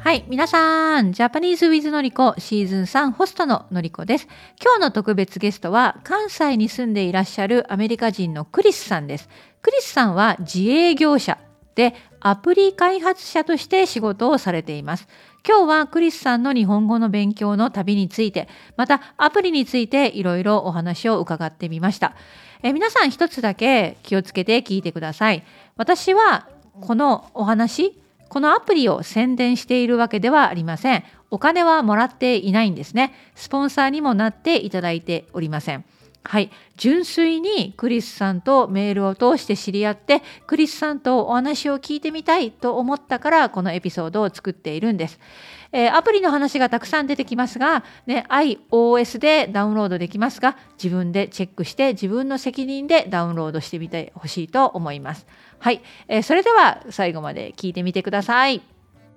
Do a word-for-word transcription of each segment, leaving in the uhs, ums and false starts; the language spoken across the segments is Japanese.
はい、皆さん、ジャパニーズウィズのりこシーズンさんホストののりこです。今日の特別ゲストは関西に住んでいらっしゃるアメリカ人のクリスさんです。クリスさんは自営業者でアプリ開発者として仕事をされています。今日はクリスさんの日本語の勉強の旅について、またアプリについていろいろお話を伺ってみました。え皆さん一つだけ気をつけて聞いてください。私はこのお話、このアプリを宣伝しているわけではありません。お金はもらっていないんですね。スポンサーにもなっていただいておりません。はい、純粋にクリスさんとメールを通して知り合って、クリスさんとお話を聞いてみたいと思ったからこのエピソードを作っているんです。えー、アプリの話がたくさん出てきますが、ね、iOS でダウンロードできますが、自分でチェックして自分の責任でダウンロードしてみてほしいと思います。はい、えー、それでは最後まで聞いてみてください。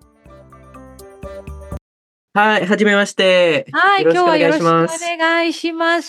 はい、はじめまして。 はい、 よろしくお今日はよろしくお願いします。 願いします。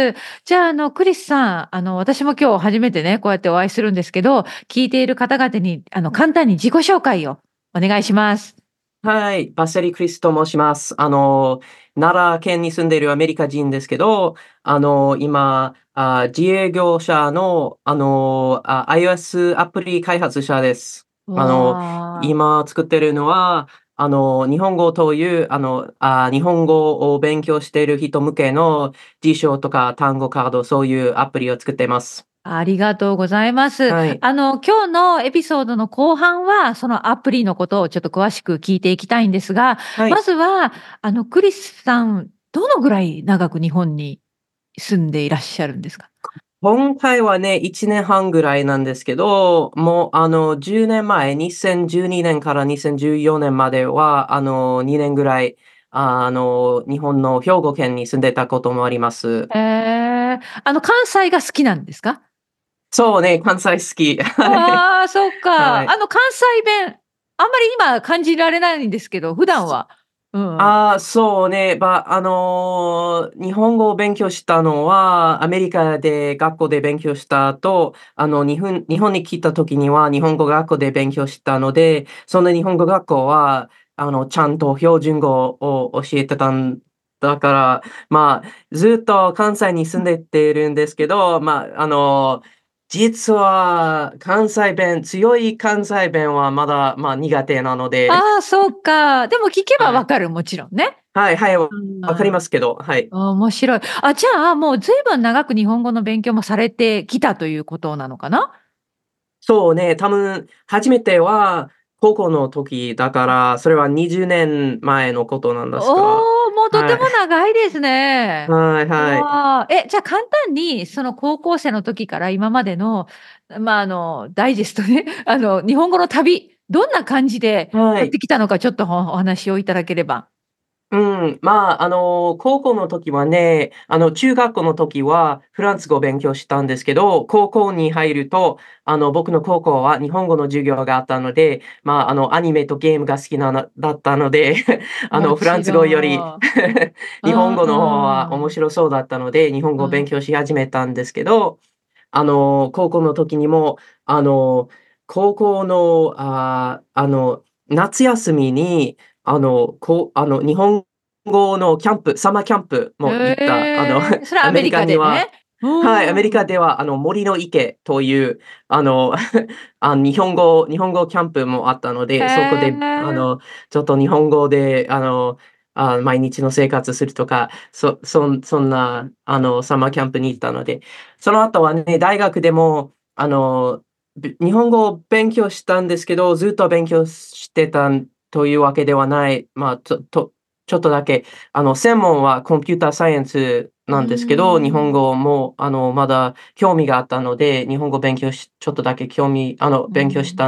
じゃあ、あの、クリスさん、あの、私も今日初めてね、こうやってお会いするんですけど、聞いている方々に、あの、簡単に自己紹介をお願いします。 はい、バッセリクリスと申します。あの、奈良県に住んでいるアメリカ人ですけど、あの、今、あ自営業者の、あの、あ iOS アプリ開発者です。あの、 わあ。 今作ってるのは、あの、日本語という、あの、あ日本語を勉強している人向けの辞書とか単語カード、そういうアプリを作っています。 ありがとうございます。 はい。 あの、今日のエピソードの後半は、そのアプリのことをちょっと詳しく聞いていきたいんですが、 はい。 まずは、あの、クリスさん、どのぐらい長く日本に住んでいらっしゃるんですか？ 今回はね、いちねんはんぐらいなんですけど、もうあの、じゅうねんまえ、にせんじゅうにねんからにせんじゅうよねんまでは、あの、にねんぐらい、あの、日本の兵庫県に住んでたこともあります。 へえ、あの、関西が好きなんですか？ そうね、関西好き。はい。 ああ、そっか。 はい。 あの、関西弁、あんまり今感じられないんですけど、普段は。うんうん。 ああ、そうね。ば、あの、日本語を勉強したのは、アメリカで学校で勉強した後、あの、日本日本に来た時には日本語学校で勉強したので、その日本語学校は、あの、ちゃんと標準語を教えてたんだから、まあ、ずっと関西に住んでっているんですけど、まあ、あの、実は関西弁強い関西弁はまだ、まあ、苦手なので、 ああ、そうか。でも聞けばはい。 わかる、もちろんね。 はいはい、わうん。 かりますけど、はい。 面白い。あ、じゃあ、もうずいぶん長く日本語の勉強もされてきたということなのかな？ そうね、多分初めては高校の時だから、それはにじゅうねんまえのことなんですが、 おお、もうとてもはい。 長いですね。 はいはい。 わあ。え、じゃあ簡単にその高校生の時から今までの、まあ、あの、ダイジェストね、あの、日本語の旅、どんな感じではい。 やってきたのか、ちょっとおお話をいただければ。 うん、まあ、あの、高校の時はね、あの、中学校の時はフランス語を勉強したんですけど、高校に入ると、あの、僕の高校は日本語の授業があったので、まあ、あの、アニメとゲームが好きなのだったので、あの、フランもちス語よりろん。う日本語の方は面ん。 白そうだったので、日本語を勉うん。 強し始めたんですけど、あの、高校の時にも、あの、高校の、ああの、夏休みに、あの、こうあの、日本語のキャンプ、サマーキャンプも行った、あの、 へえ、それはアメリアメリカにはカでね。 はい、アメリうん。 カでは、あの、森の池という、あの、あ、日本語日本語キャンプもあったのへで、そこで、あえ。 の、ちょっと日本語で、あの、あ、毎日の生活するとか、そそんそんな、あの、サマーキャンプに行ったので、その後はね、大学でも、あの、べ日本語を勉強したんですけど、ずっと勉強してたんというわけではない。まあ、ちょとちょっとだけ、あの、専門はコンピューターサイエンスうーなんですけど、日本ん。 語も、あの、まだ興味があったので、日本語勉強しちょっとだけ興味あの、 うん。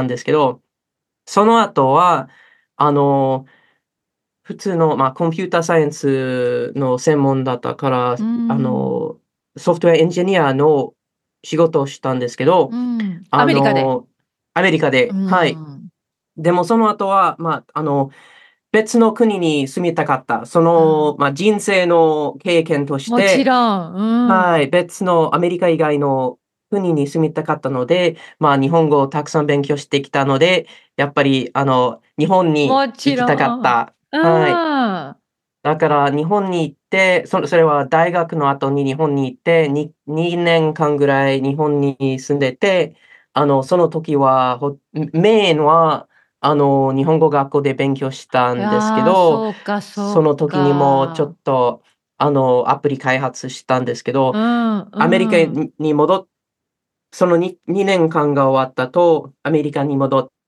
勉強したんですけど、その後は、あの、普通の、まあ、コンピューターサイエンスの専門だったから、 うーあん。 の、ソフトウェアエンジニアの仕事をしたんですけど、 うん。アあメリカで。 の、アメリカうーで、はい。 ん。 でもその後は、まあ、あの、別の国に住みたかった。そあの、 あ、 まあ、人生の経験としもちて、 ろん、うはい、 ん。 別のアメリカ以外の国に住みたかったので、まあ、日本語をたくさん勉強してきたので、やっぱり、あの、日本にもちろ行きたかっん。 た。 うはい。 ん。 だから日本に行って、そそれは大学の後に日本に行って、ににねんかんぐらい日本に住んでて、あの、その時は、ほメインは、あの、日本語学校で勉強したんですけいや、 ど、 そうかそうその時にもちょか。 っと、あの、アプリ開発したんですけど、 うんアメリカうん。 にに戻っそのににねんかんが終わったと、アメリカに戻って、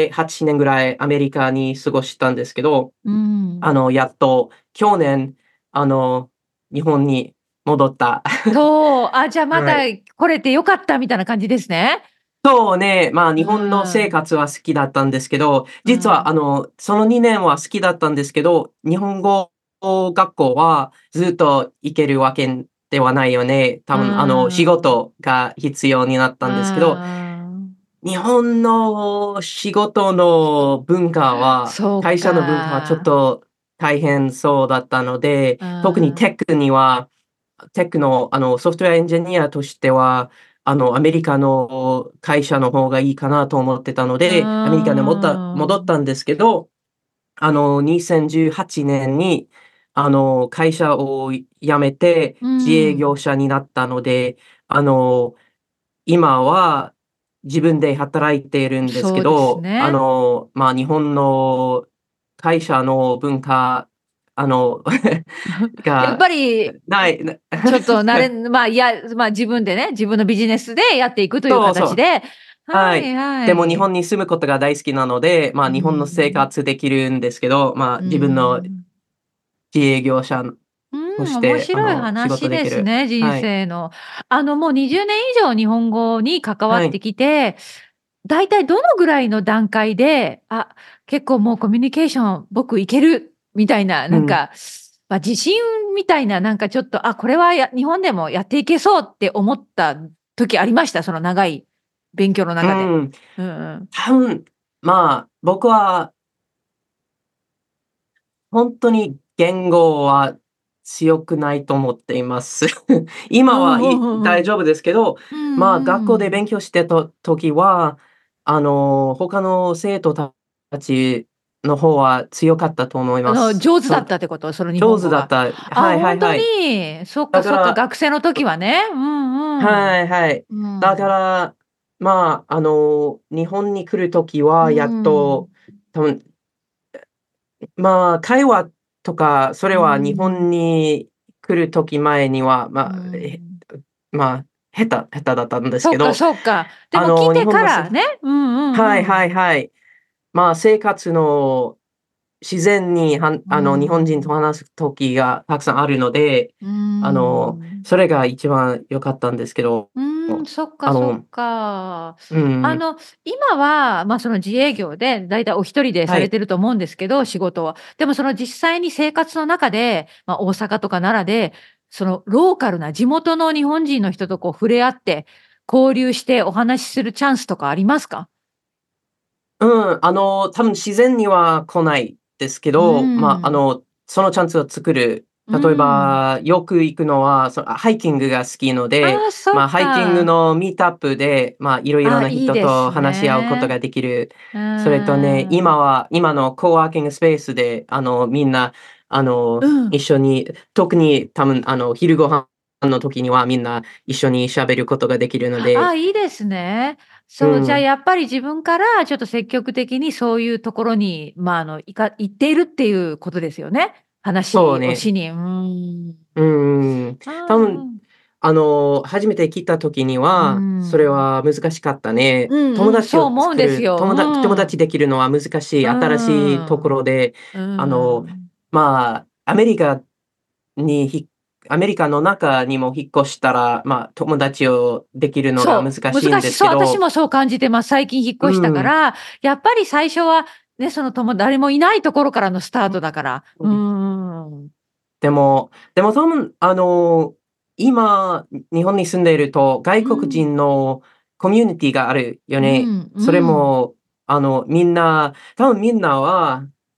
はちねんぐらいアメリカに過ごしたんですけど、 うん。 あの、やっと去年、あの、日本に戻った。 そう、あ、じゃあまたはい。 来れてよかったみたいな感じですね。 そうね、まあ、 う日本の生ん。 活は好きだったんですけど、実はうん。 あの、そのにねんは好きだったんですけど、日本語学校はずっと行けるわけではないよね。 う多分あの、仕ん。 事が必要になっうたんですけど、 ん。 日本の仕事の文化は、 そう会社の文化はちょっか。 と大変そうだったので、 う特にテん。 ックには、テックの、あの、ソフトウェアエンジニアとしては、あの、アメリカの会社の方がいいかなと思ってたのうで、アメリカにもった戻ったん。 んですけど、あの、にせんじゅうはちねんに、あの、会社を辞めてう自営業ん。 者になったので、あの、今は自分で働いているんですそうですけど、あね。 の、まあ、日本の会社の文化、あの、 やっがぱり、 ない、なちょっと慣れまあ、いや、まあ、自分でね、自分のビジネスでやっていくというそうそう。 形で、 はい。 はいはでも日い。 本に住むことが大好きなので、まうあ、日本の生ん。 活できるんですけど、まあ、 う自分のん。 自営業者うん、面として、あ白いの、仕事話できる。 ですね、人はい。 生の。あの、もうにじゅうねん以上日本語に関わはい。 ってきて、だいたいどのぐらいの段階で、あ、結構もうコミュニケーション僕いけるみたいな、 うん。 なんか、まあ、自信みたいな、なんかちょっと、あ、これはや日本でもやっていけそうって思った時ありました？その長い勉強の中で。 うん。 うんうん。 多分、まあ、僕は本当に言語は強くないと思っています。今は、 うんういんうんうん。 大丈夫ですけど、 うまあ、学校んうん。 で勉強してた時は、あの、他の生徒たちの方は強かったと思いあの、 ます。 上手だそったってこと？その日上本語が。 手だった。 あ、 はいはほんといはい。 に。そっかそっか、 だから学生の時はね。うんうん。 はいはい。 うだかん。 ら、まあ、あの、日本に来る時うはやっと、 ん。 多分まあ、会話とか、それうは日ん。 本に来る時前には、 うまあ、え、 ん。 まあ、下手下手だったんですそっかけど、 そっか。でも来あの、日て本のせからね。うんうんうはいはいん。 はい。まあ、生活の自然に、はんうあの、日本人とん。 話す時がたくさんあるので、 うあの、 ん。 それが一番良かったんですけど、 うーん、そっかそっあのか。 うん、 あの、今は、ま、その自営業でだいたいお一人でされはい。 てると思うんですけど、仕事は。でもその実際に生活の中で、ま、大阪とか奈良で、そのローカルな地元の日本人の人とこう触れ合って、交流してお話しするチャンスとかありますか？ うん、あの、多分自然には来ないですけうーど、まあ、あん。 の、そのチャンスを作る。 うー例えん。 ば、よく行くのは、そハイキングが好きので、 ああ、そまあ、 っハイキングか。 のミートアップで、まあ、いろいろあ、 な人といいです話し合うことね。 ができる。 うそれとね、 ーん。 今は今のコワーキングスペースで、あの、みんな、あの、 うん。 一緒に、特に多分、あの、昼ご飯の時にはみんな一緒に喋ることができるので、 あ、いいですね。そう、じゃあうん、 やっぱり自分からちょっと積極的にそういうところに、まあ、あの、いか行っているっていうことですよね。話をそうね。 しに。うーん。 うんん。 あ多分あ。 あの、初めて来た時にうーは、それん。 は難しかったね。 うんうん、 友達をそう思うん作る、 ですよ。う友だ友達ん。 できるのは難しうい、新しいとこーん。 ろで、 うあの、 ーん。 まあ、アメリカにひアメリカの中にも引っ越したら、まあ、友達をできるのが難そう、 しいんで難しい。そう、私すけど、 もそう感じてます。最近引っ越したかうん、 ら、やっぱり最初はね、その、とも誰もいないところからのスタートだから。うーん。 でもでも多分、あの、今、日本に住んでいると、外国うん。 人のコミュニティがあるよね。 うん、 それうん。 も、あの、みんな多分みんなは、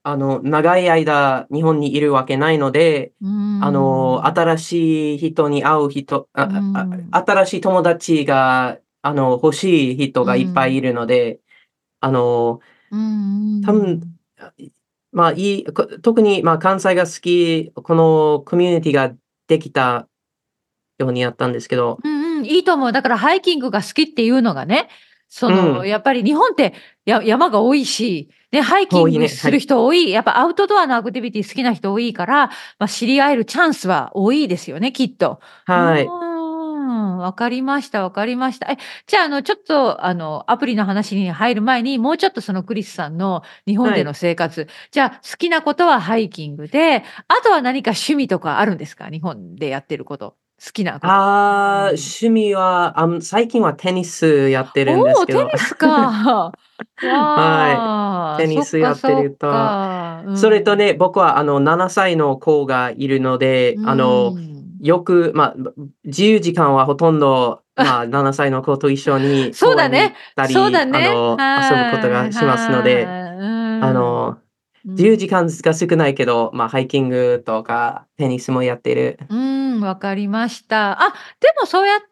あの、長い間日本にいるわけないので、 うーあの、 ん。 新しい人に会う人、 うーああん。 あ新しい友達が、あの、欲しい人うがいっぱいん。 いるので、あの、 うんう多分、 ん。 あ、いまあ、いいこ特に、まあ、関西が好き、このコミュニティができたようになったんですけど。 うんうん、いいと思う。だからハイキングが好きっていうのがね、その、 うん。 やっぱり日本って、や山が多いし、ね、ハイキ多いね、はングするい。 人多い、やっぱアウトドアのアクティビティ好きな人多いから、ま、知り合えるチャンスは多いですよね、きっと。うーはい。 ん、分かりました分かりました。え、じゃあ、あの、ちょっと、あの、アプリの話に入る前に、もうちょっとそのクリスさんの日本でのはい。 生活、じゃあ、好きなことはハイキングで、あとは何か趣味とかあるんですか？日本でやってること、好きなこと。うああ、 ん。 趣味は、あん最近はテニスやってるんですおお、テけど。 ニスか。 はい。 わあ、 テニそっスやってかそっると、 か。うん。 それとね、僕はあの、ななさいの子がいるので、 うあの、 ん。 よく、ま、ぶ自由時間はほとんど、まあ、ななさいの子と一緒にそうだね、 公園に行ったそうだり、あね。 の、遊ぶことはい、 がしますので、 はい。 あうん。 の、 うん。 自由時間が少ないけど、ま、ハイキングとかテニスもやってる。 うーん、分かりました。あ、でもそうやって、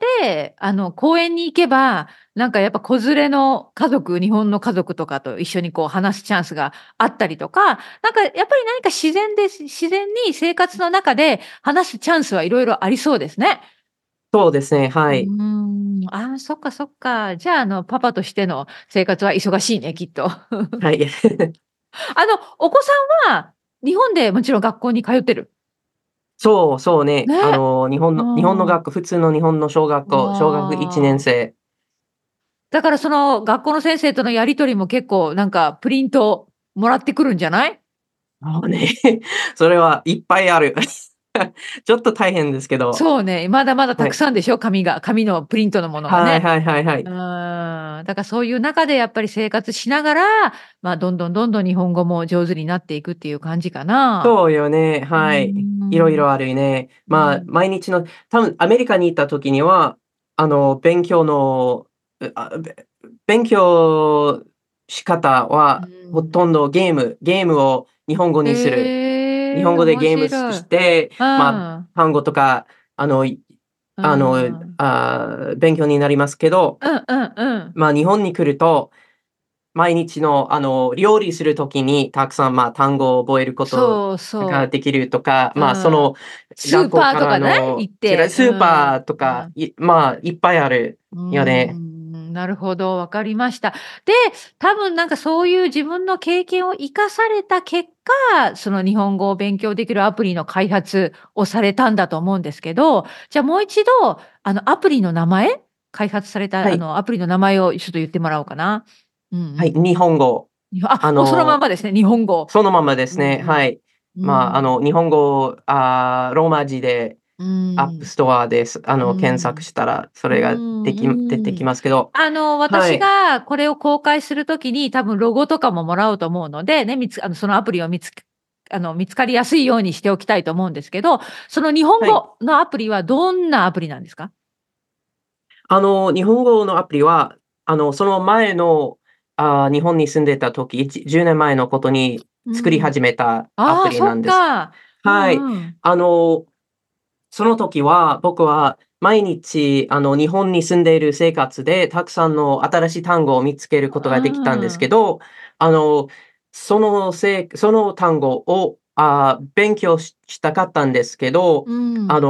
あの、公園に行けば、なんかやっぱ子連れの家族日本の家族とかと一緒にこう話すチャンスがあったりとか、なんかやっぱり何か自然で自然に生活の中で話すチャンスは色々ありそうですね。 そうですね、 うーはい。 ん、ああ、そっかそっか。じゃあ、あの、パパとしての生活は忙しいね、きっと。 はい。 あの、お子さんは日本でもちろん学校に通ってる？ そう、そうね。あね。 の、日本うの日本のん。 学校普通の日本の小学校、小学いちねんわあ。 生。 だからその学校の先生とのやり取りも結構なんかプリントもらってくるんじゃない？ もうね、それはいっぱいある。ちょっと大変ですけど。 そうね、まだまだたはい。 くさんでしょ、紙が紙のプリントのものがね。 はいはいはいはうい。 ーん、だからそういう中でやっぱり生活しながら、まあ、どんどんどんどん日本語も上手になっていくっていう感じかな。 そうよね、 うーはい。いろいん。 ろあるね。まあ、 うん。 毎日の多分アメリカに行った時には、あの、勉強の、うあ、べ勉強仕方うはほとん。 んどゲームゲームを日本語にする。日へえ、 本語で面ゲームし白い。 して、 うまあ、 ん。 単語とか、あの、いうあの、 ん。 ああ、勉強になりますけど、 うんうんうん。 まあ、日本に来ると、毎日の、あの、料理する時にたくさん、まあ、単語を覚えることそうそができるとか、 う。うまあ、そん。 の、 スー学校からパーとかね、 の行って。うちらスーん。 パーとか、 うん。 いまあ、いっぱいあるうーよね。 ん、なるほど、分かりました。で、多分なんかそういう自分の経験を生かされた結果、その日本語を勉強できるアプリの開発をされたんだと思うんですけど、じゃあもう一度、あのアプリの名前、開発されたはい。 あのアプリの名前をちょっと言ってもらおうかな。うんうはい、 ん。 日本語。 にほあ、もうそのまんあの、 まですね、日本語。 そのままでうんすね、 うん。 はい。 うまあ、あの、 ん。 日本語、ああ、ローマ字でうアップん。 ストアです。あうの、検索ん。 したらそうれができ出てんうん。 きますけど、 あの、私はい。 がこれを公開する時に、多分ロゴとかももらおうと思うので、ね、みつあの、そのアプリを見つけあの、見つかりやすいようにしておきたいと思うんですけど、その日本はい。 語のアプリはどんなアプリなんですか？ あの、日本語のアプリは、あの、その前の、ああ、日本に住んでた時、いちじゅうねんまえのことに作りうん。 始めたアプああ、そっリなんです。 か。うはい。 んうん。 あの、その時は、僕は毎日、あの、日本に住んでいる生活で、たくさんの新しい単語を見つけることうができたんですけん。 ど、あの、そのせいその単語を、ああ、勉強ししたかったんですけど、 うん。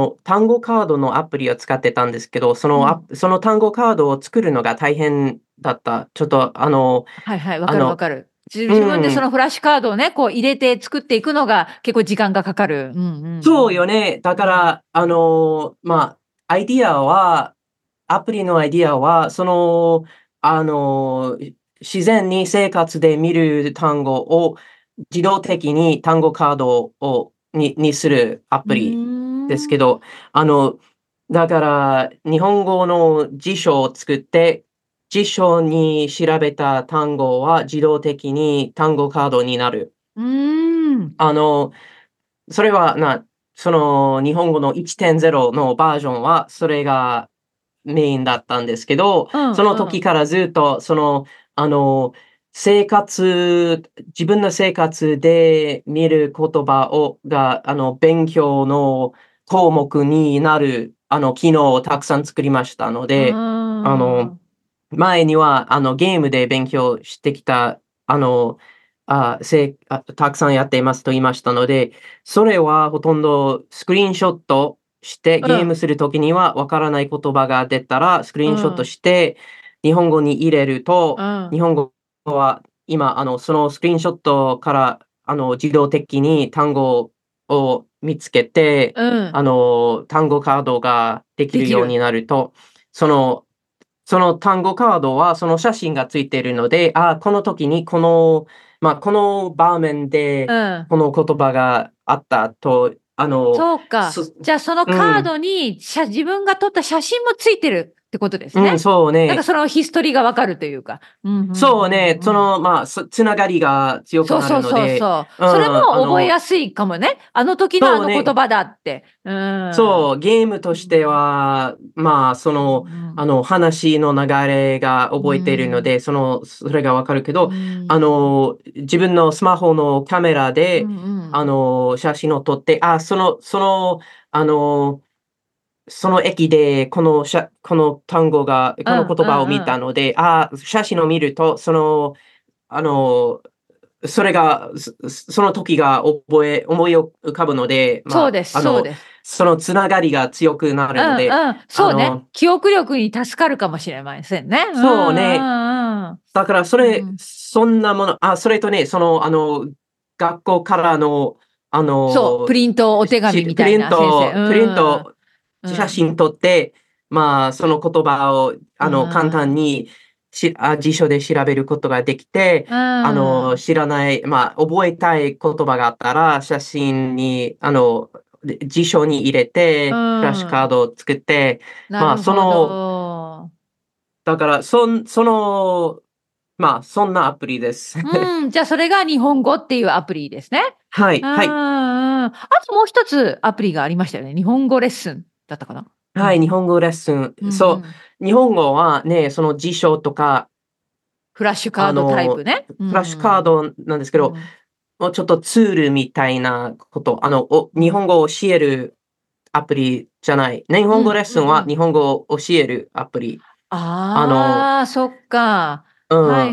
あの、単語カードのアプリを使ってたんですけど、その、あうん。 その単語カードを作るのが大変だった。ちょっと、あのはいはい、分あのかる分かる。じう自分でそん。 のフラッシュカードをね、こう入れて作っていくのが結構時間がかかる。うんうんそううん。 よね。だうん。 から、あの、まあ、アイディアはアプリのアイディアは、その、あの、い自然に生活で見る単語を自動的に単語カードをににするアうープリですけん。 ど、あの、だから日本語の辞書を作って、辞書に調べた単語は自動的に単語カードになる。 うーん。 あのそれは、なその日本語のいってんゼロのバージョンは、それがメインだったんですけど、 うんそのうん。 時からずっと、その、あの、 生活、自分の生活で見る言葉をが、あの、勉強の項目になる、あの、機能をたくさん作りましたのうで、あの、 ーん。 前には、あの、ゲームで勉強してきた、あの、あ、せあ、たくさんやっていますと言いましたので、それはほとんどスクリーンショットしてうん、 ゲームする時にはわからない言葉が出たら、スクリーンショットうん、 して日本語に入れると、 うん、 日本語は今、あの、そのスクリーンショットから、あの、自動的に単語を見つけて、 うん。 あの、単語カードができできる。 るようになると、そのその単語カードはその写真がついているので、あ、この時にこの、まあ、この場面でうん。 この言葉があったと、あの、 そうか。 すじゃあ、そのカーうん、 ドに、しゃ自分が撮った写真もついてるってことですね。 うん、そうね。 なんかそのヒストリーがわかるというか。うんうんそうね、 うんうん。 その、まあ、つつながりが強くなるそうそうので、 そうそう。 うん、 それも覚えあのやすいかもね。あの時のあそうね。 の言葉だって。うん。 そう、ゲームとしてうん。 は、まあ、その、あの、話の流れがう覚えているのん。 で、その、それがわかるけど、 うあん。 の、自分のスマホのカメラうで、あんうん。 の、写真を撮って、あ、その、その、あの、その駅でこのしゃこの単語が、このうんう言葉を見んうん。 たので、あ、写真を見ると、その、あの、それが、そその時が覚え思い浮かぶので、まあ、 そうです、 あの、 そうです。 そのつながりが強くなうるので、 んうん。そうね。 あの記憶力に助かるかもしれませんね。うんそうね、 うんうん。 だからそれ、 うん。 そんなものあ、それとね、その、あの、学校からの、あそう、 の、 プリントお手しプリン紙みたいな先生。うトプリンん。 トうん。 写真撮って、まあ、その言葉を、 うあの、簡単ん。 に、しあ、辞書で調べることができて、 うあの、 ん。 知らない、まあ、覚えたい言葉があったら、写真に、あの、で辞書に入れうて、フラッシュカーん。 ドを作って、まあ、 なるほその、 ど。 だから、そんその、まあ、そんなアプリです。 うん、じゃあそれが日本語っていうアプリですね。うんうん。 はいはい。 あともう一つアプリがありましたよね。日本語レッスンだったかな？うはい、 ん。 日本語レッスン。 うんうそん。 う、日本語はね、その辞書とか、 フラッシュカードタイあの、 プね。うフラッシュカーん。 ドなんですけど、 うん。 もうちょっとツールみたいなこと、あの、おうん。 日本語を教えるアプリじゃない。日本語レッうんうんうん。 スンは日本語を教えるアプリ。あのああ、そっか。 うん、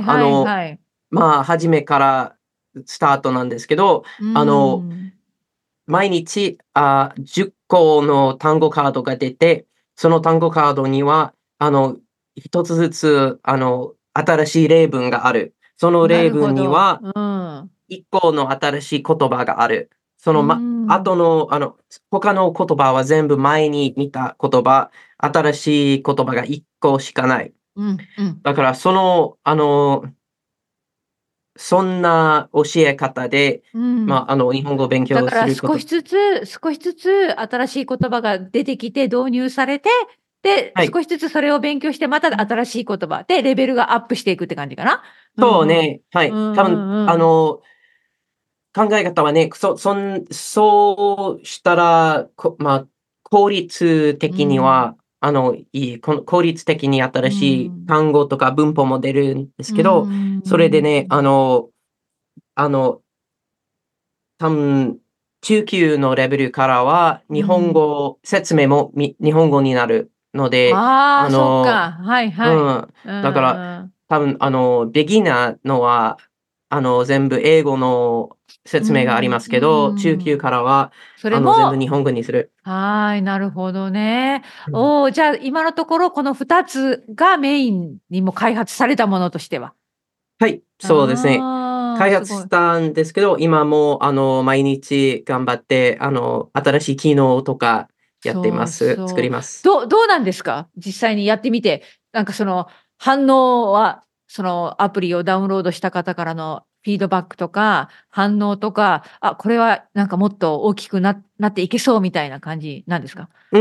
あはいはいの、 はい。 まあ、初めからスタートなんですけど、 うあの、 ん。 毎日、あ、じゅっこの単語カードが出て、その単語カードには、あの、一つずつ、あの、新しい例文がある。そのなる例文ほど。 には、 うん。 いっこの新しい言葉がある。そうの、まん。 後の、あの、他の言葉は全部前に見た言葉、新しい言葉がいっこしかない。 うんうん。 だからその、あのそんな教え方で、 うん。 まあ、あの、日本語を勉強だからすること。 少しずつ、少しずつ新しい言葉が出てきて導入されて、で、 はい。 少しずつそれを勉強して、また新しい言葉でレベルがアップしていくって感じかな？うんうん。 そうね、はうい。多分、 んうんうん。 あの、考え方はね、そそんそうしたら、こまあ、効率う的にん。 は、あの、いい、この効率的にう新しいん。 単語とか文法も出るんですうけど、 ん。 それでね、あのあの多分、中級のレベルからは、日本うん。 語説明もみ日本語になるので、あああ、そっのか。はいはい。 うん、 うんだから、 うん。 多分あの、ビギナーのは、あの、全部英語のう説明がありまん、うすけど、中級ん。 からは、 それあの、全部日も本語にする。 はい、なるほどね。 うん。 おお、じゃあ、今のところこのふたつがメインにも開発されたものとしては。 はい、そうですね。 ああ、 開すごい。 発したんですけど、今もあの、毎日頑張って、あの、新しい機能とかやっていそうます。作そう。 ります。 どうどうなんですか？実際にやってみて、なんかその反応は、そのアプリをダウンロードした方からのフィードバックとか、反応とか、あ、これはなんかもっと大きくななっていけそうみたいな感じなんですか？ うん、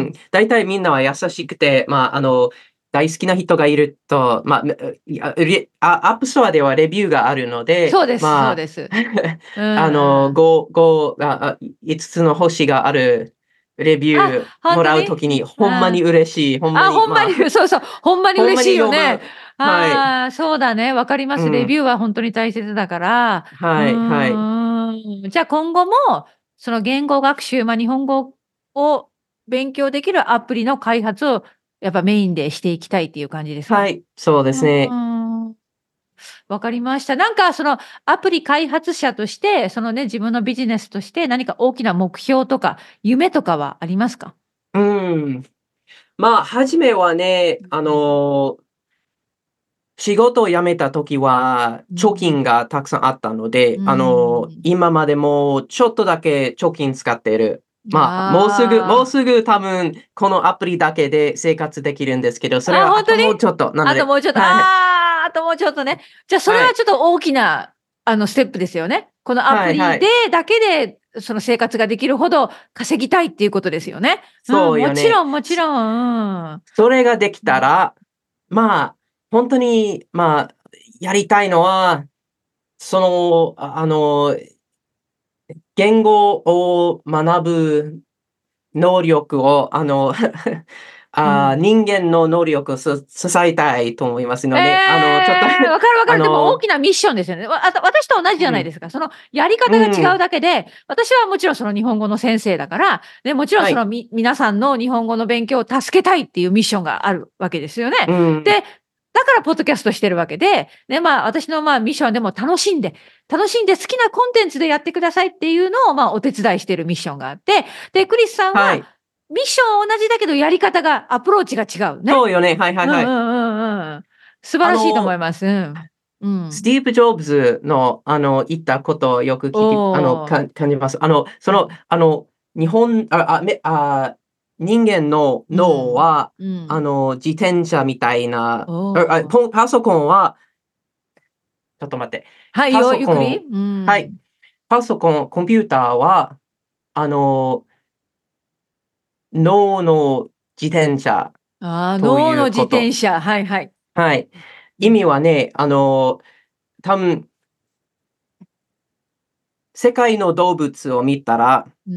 大体みんなは優しくて、まあ、あの、大好きな人がいると、まあ、めいや、レあ、アップストアではレビューがあるので、 そうですそうまあ、 です。うんあの、 うん。 ごごあ、あ、いつつの星があるレビューあ、 もらう本当にときに、ほんまに嬉しい。ほんまあ、 に、 ほんまに、 まあ、 そうそう、ほんまにほんま嬉しいよに読む。 ね。 はい。 ああ、そうだね、わかります。レうん。 ビューは本当に大切だから。うはい、はい。 ーん。じゃあ今後も、その言語学習、ま、日本語を勉強できるアプリの開発をやっぱメインでしていきたいっていう感じですか？ はい、そううですね。 ーん。わかりました。なんかそのアプリ開発者として、そのね、自分のビジネスとして何か大きな目標とか夢とかはありますか？ うーん。まあ、初めはね、あうん。 の、仕事を辞めた時は、貯うん。 金がたくさんあったのうで、あの、 ん。 今までもちょっとだけ貯金使ってる。まあ、もうすぐもうああ。 すぐ多分このアプリだけで生活できるんですけど、それあ、 はあとほんとに？ もうちょっと、なので、 あともうちょっと、 はい。 ああ、あともうちょっとね。じゃ、それはい。 はちょっと大きな、あの、ステップですよね。このアプリではいはい。 だけで、その生活ができるほど稼ぎたいっていうことですよね。うん、もちそうよね。 ろんもちろん、うん。 それができうん。 たら、まあ、ほんとに、まあ、やりたいのは、その、ああの、言語を学ぶ能力を、あの、ああ、 うん。 人間の能力をす支えたいと思いますえので、あの、ちょっと、 え、分かる分かる。でも大あのきなミッションですよね。わあた私と同じじゃうん、 ないですか。そのやりう方が違うん、 だけで、私はもちろんその日本語の先生だから、で、もちろんはい、 そのみ皆さんの日本語の勉強を助けたいっていうミッションがあるわけですよね。 うん、 で、だからポッドキャストしてるわけで、で、まあ、私のまあミッションはでも楽しんで、楽しんで好きなコンテンツでやってくださいっていうのをまあお手伝いしてるミッションがあって、で、クリスさんははい。 ミッションは同じだけどやり方がアプローチが違うね。 そうよね、はいはいはい。 うんうんうんうん。素晴らしいと思あの、 います。うん。うん。 スティーブ・ジョブズの、あの、言ったことをよくお聞きあの、 お。 か感じます。あの、その、 うん。 あの、日本ああ、めあ、人間のうん。 脳は、 うん。 あの、自転車みたいな、 おああ、 お。 ポンパソコンはちょっと待って。 はい、 パよゆっくり。 ソコンうはい。 ん。 パソコン、コンピューターは、あの、脳の自転車ああ、 と脳の自いうこと。 転車。はいはい。 はい。意うん。 味はね、あの、多分世界の動物を見たら、 うん。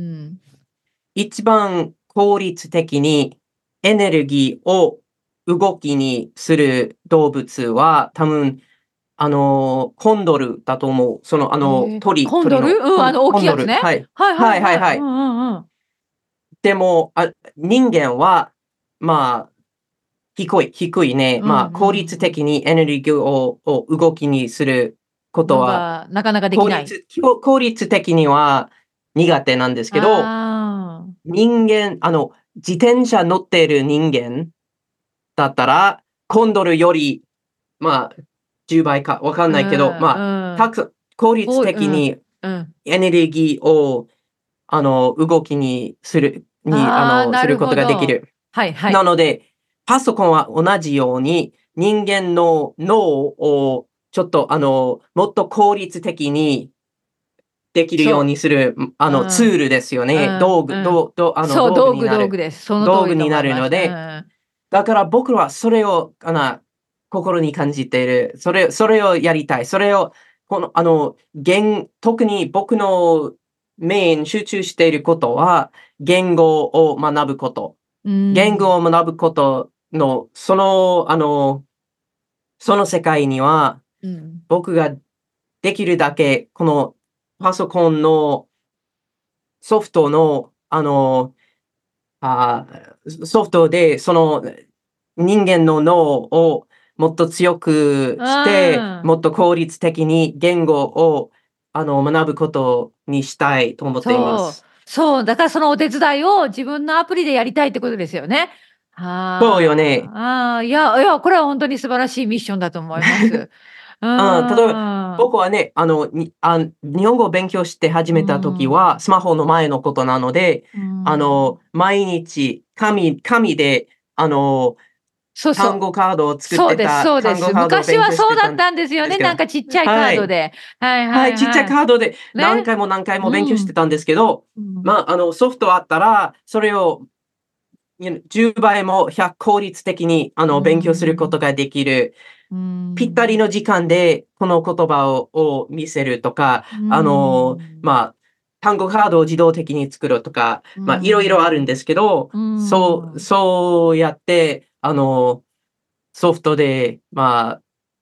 一番効率的にエネルギーを動きにする動物は、多分、あの、コンドルだと思う。その、あの、 へえ。 鳥コンドル？ 鳥の、 うん、あコンの大コンドル。 きいやつね。 はい。 はいははいはいいはい。うんはい。 うんうん。 でも、あ、人間は、まあ、低い低いね、 うんまあ、効うんうん。 率的にエネルギーをを動きにすることのは、 がなかなかできない。 効率きょ効率的には苦手なんですけど、 ああ。 人間あの、自転車乗っている人間だったら、コンドルより、まあ、じゅうばいかわかんうないけど、まあ、 んうん。 たく効率こううん。 的にうん。 エネルギーを、あの、動きにするに、あああ、 の、 なるすることほど。 ができる。 はいはい。 なので、パソコンは同じように、人間の脳をちょっと、あの、もっと効率的にできるようそにする、ん、あう。うの、ツん。 ールですようね。道具んうん。 どうどあの、 そう、 道具道具になる道具です。その通りと道具にな思います。うるので、 ん。 だから僕はそれを、あな心に感じている。それそれをやりたい。それを、この、あの、げん特に僕のメイン集中していることは、言語を学ぶこと。 うん。 言語を学ぶことの、その、あの、その世界には、 うん。 僕ができるだけ、このパソコンのソフトの、あの、あーソフトで、その人間の脳をもっと強くうして、 ん。 もっと効率的に言語を、あの、学ぶことにしたいと思っていまそう。 す。 そう、だからそのお手伝いを自分のアプリでやりたいってことですよね。 そうよね。 はあ。ああ、いやいや、これはほんとに素晴らしいミッションだと思います。ううん、例えば、 ーん。 僕はね、あの、にあ日本語を勉強して始うーめた時は、 ん。 スマホの前のことなので、 うーん。 あの、毎日紙紙で、あの、 そうそう。 単語カードを作っそうですてたそうです。 単語カードを勉昔は強してたんそうだったんですよね、 ですけど、 なんかちっちゃいカはい。 ードで。はいはい、ちっちゃいはいはい。 カードで何ね。 回も何回も勉強うん。 してたんですけど、 うん。 まあ、あの、ソフトあったら、それを、いぬじゅうばいもひゃ効率的に、あうーの、勉強するこん。 とができる。 うーぴったりん。 の時間でこの言葉をを見せるとか、 うーあの、 ん。 まあ単語カードを自動的に作るとか、まあ、いろいろあるんですけど、そう、そうやって、あの、ソフトで、まあ、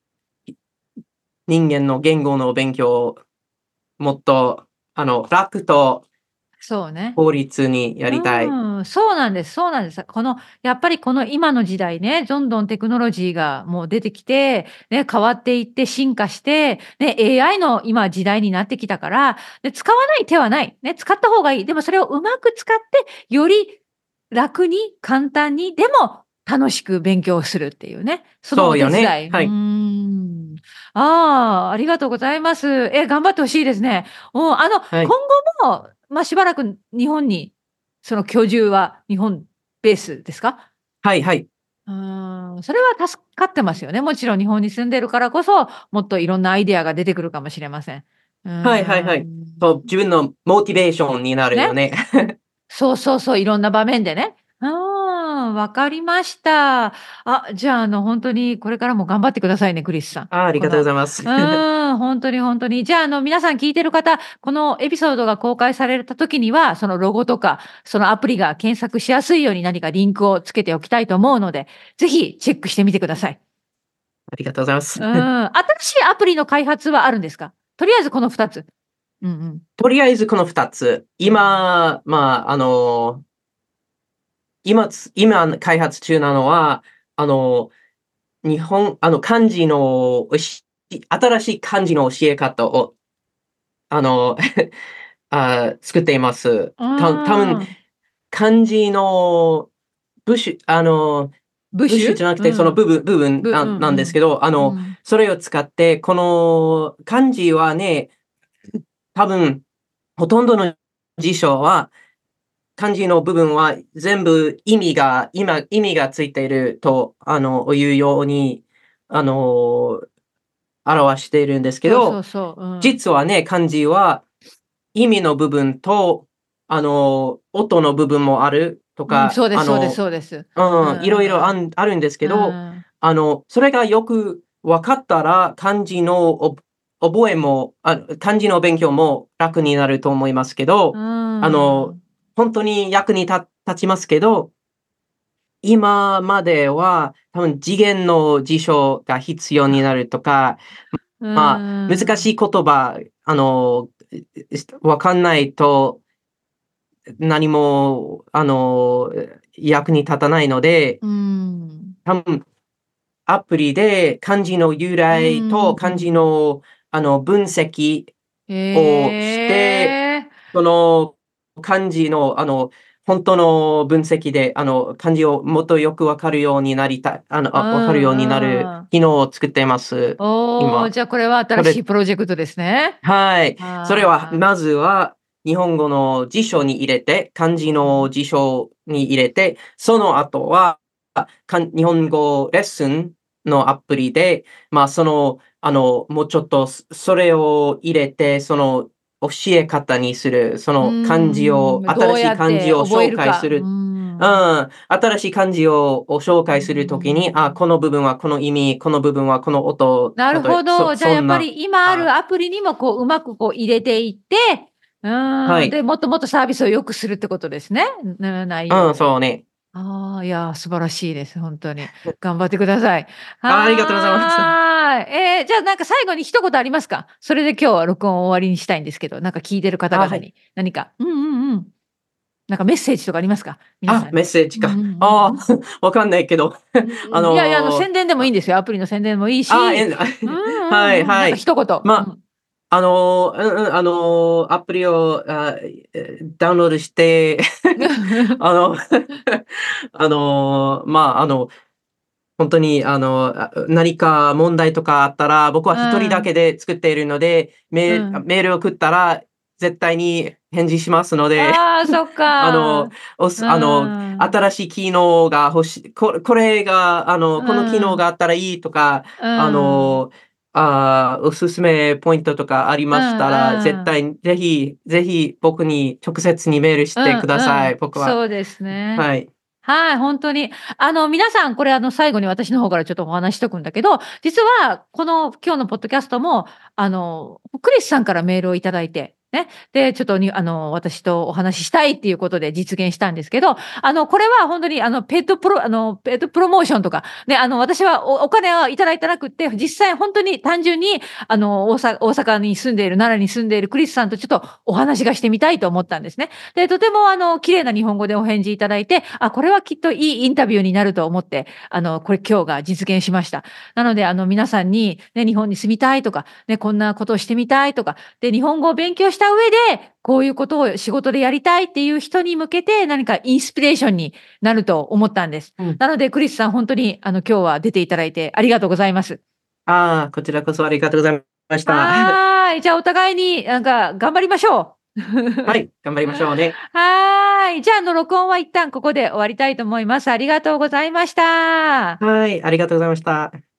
人間の言語の勉強をもっと、あの、楽とそうね。 効率にやりたい。 うん、そうなんです、そうなんです。この、やっぱりこの今の時代ね、どんどんテクノロジーがもう出てきて、ね、変わっていって進化して、ね、エーアイ の今時代になってきたから、で、使わない手はない。ね、使った方がいい。でもそれをうまく使って、より楽に簡単に、でも楽しく勉強するっていうね、そのおそうよね。 手伝い。うーはい。 ん。ああ、ありがとうございます。え、頑張ってほしいですね。おあの、 はい。 今後も、まあ、しばらく日本にその居住は日本ベースですか？ はいはい。 うーん、それは助かってますよね。もちろん日本に住んでるからこそ、もっといろんなアイデアが出てくるかもしれません。うーはいはいはい。 ん。 そう、自分のモチベーションになるね。 よね。 そうそうそう、いろんな場面でね。うーん、わかりました。あ、じゃあ、あの、ほんとにこれからも頑張ってくださいね、クリスさん。 あ、ありがとうごこのざいます。 うーん、ほんとにほんとに。じゃあ、あの、皆さん聞いてる方、このエピソードが公開された時には、そのロゴとか、そのアプリが検索しやすいように何かリンクをつけておきたいと思うので、ぜひチェックしてみてください。 ありがとうございます。 うーん、新しいアプリの開発はあるんですか？とりあえずこのふたつ。うんうん。 とりあえずこのふたつ。今、まあ、あの、今つ今開発中なのは、あの、日本あの、漢字のおし新しい漢字の教え方を、あの、あ、作っています。 うた多分ーん。 漢字の部首あの、部ブッシュ？ 首じゃなくて、そのうん。 部分部分ぶうなんなんですけんど、あうん。うの、 ん。 それを使って、この漢字はね、多分ほとんどの辞書は、漢字の部分は全部意味が今意味がついていると、あの、いうように、あの、表しているんですけそうそど、 うそう。うん。 実はね、漢字は意味の部分と、あの、音の部分もあるとうん、 か、 そうですそうですあのそうです。うんううん、いろいろあんんあるんですけうん。 ど、 うん。 あの、それがよく分かったら、漢字のお覚えも、あ、漢字の勉強も楽になると思いますけうど、あの、 ーん。 ほんとに役にた立ちますけど、今までは多分次元の辞書が必要になるとか、 うまあ、 ーん。 難しい言葉、あの、わかんないと、何も、あの、役に立たないので、 うーん。 多分アプリで漢字の由う来ーと漢字ん。 の、あの、分析をして、 へえ。 その漢字の、あの、ほんとの分析で、あの、漢字をもっとよくわかるようになりたあの、 うあ、わかるようになるんうん。 機能を作っています。 おお、 今。 じゃあこれは新しそれいプロジェクトですね。 はい。それはああ。 まずは日本語の辞書に入れて、漢字うん。 の辞書に入れて、その後は、かん日本語レッスンのアプリで、まあ、その、あの、もうちょっと、そそれを入れて、その、教え方にする、そうの漢字をーん、ど新しいうやって漢字を紹覚えるか。うー介するうん。 ん、新しい漢字をを紹うー介する時に、あ、 ん。 この部分はこの意味、この部分はこの音、 なる例えそほど。じゃあやっぱそんなり今あるアプリにもこう、うまくこう入れていって、うーん、 はい。 で、もっともっとサービスを良くするってことですね。な内容うん、 を。 そうね。 ああ、いや、素晴らしいです、ほんとに。頑張ってください。 あ、ありがとうございます。 はーい。ええ、じゃあなんか最後に一言ありますか？それで今日は録音を終わりにしたいんですけど、なんか聞いてる方あ、はい。 々に何かうんうんうん。なんかメッセージとかありますか？皆あ、 さんに。 メッセージか。 うんうんうんああ、 うん。 わかんないけど、あうんうん。いやいや、あの、 の、 宣伝でもいいあ、 んですよ。アプリの宣伝もいいあ、えし、 んうんうんうん。なんかはいはい。 一言。うま、 ん。 あの、うんうん、あの、アプリを、あ、え、ダウンロードして、あの、あの、まあ、あのほんとにあの、あ、何か問題とかあったら、僕はう一人だん。 けで作っているので、メールあ、 うん。 メールを送ったら絶対に返事しますので、 ああ、そっあの、 か。 おうすあの、 ん。 新しい機能が欲しここれがあの、 うこの機能ん。 があったらいいとか、 うあん。 の、ああ、おすすめポイントとかありうましたら、絶んうん。 対にぜひぜひ僕に直接にメールしうてくんうん。 ださい。僕はそうですね。 はい。 はい、ほんとに。あの、皆さん、これ、あの、最後に私の方からちょっとお話ししとくんだけど、実はこの今日のポッドキャストも、あの、クリスさんからメールをいただいて、 ね。で、ちょっとに、あの、私とお話ししたいっていうことで実現したんですけど、あの、これは本当に、あの、ペイドプロあの、ペイドプロモーションとか、ね、あの、私はおお金はいただいてなくって、実際本当に単純に、あの、大阪大阪に住んでいる、奈良に住んでいるクリスさんとちょっとお話がしてみたいと思ったんですね。で、とても、あの、綺麗な日本語でお返事いただいて、あ、これはきっといいインタビューになると思って、あの、これ今日が実現しました。なので、あの、皆さんに、ね、日本に住みたいとか、ね、こんなことをしてみたいとか、で、日本語を勉強した上で、こういうことを仕事でやりたいっていう人に向けて、何かインスピレーションになると思ったんです。 うん。 なので、クリスさん、本当に、あの、今日は出ていただいてありがとうございます。 ああ、こちらこそありがとうございました。 はーい。じゃあ、お互いになんか頑張りましょう。 はい、頑張りましょうね。 はーい。じゃあ、あの、録音は一旦ここで終わりたいと思います。ありがとうございました。 はい、ありがとうございました。